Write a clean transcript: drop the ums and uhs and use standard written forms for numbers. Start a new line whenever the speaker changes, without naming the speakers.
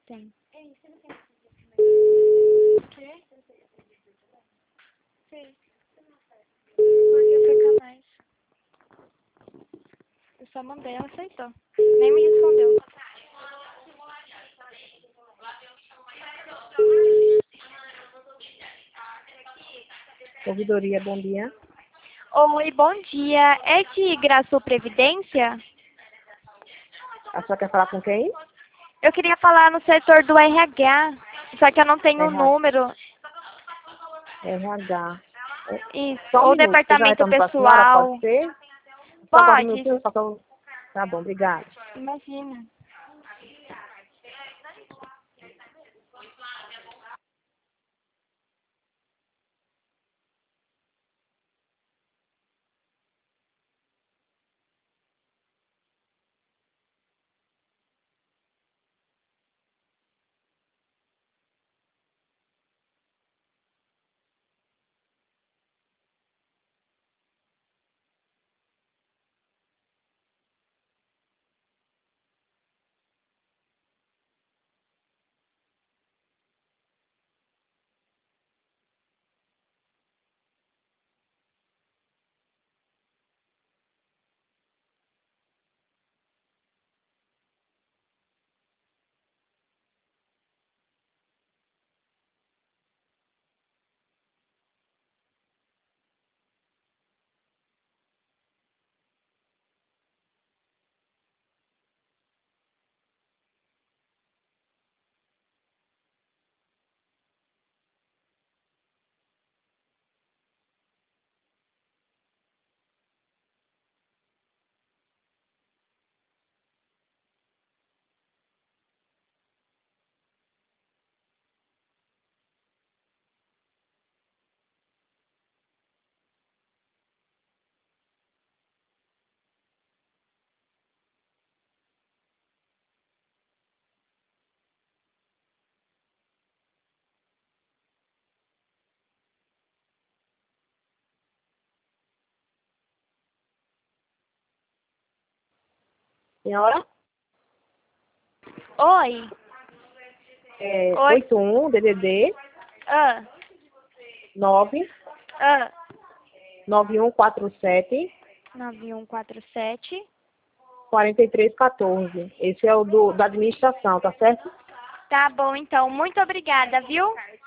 tem. O quê? Sim. Porque foi capaz. Eu só mandei, ela aceitou. Nem me respondeu.
Ouvidoria, bom dia.
Oi, bom dia. É de Graçul Previdência?
A senhora quer falar com quem?
Eu queria falar no setor do RH, só que eu não tenho o número.
RH.
Isso.
Só um
Ou
minuto, você já
departamento
retorno para a senhora,
pessoal.
pode ser? Só agora um
Pode.
minutinho, só que eu... Tá bom, obrigada.
Imagina.
Senhora?
Oi. Oi.
81 DDD
Ah.
9
Ah.
9147
9147.
4314. Esse é o da administração, tá certo?
Tá bom, então. Muito obrigada, viu?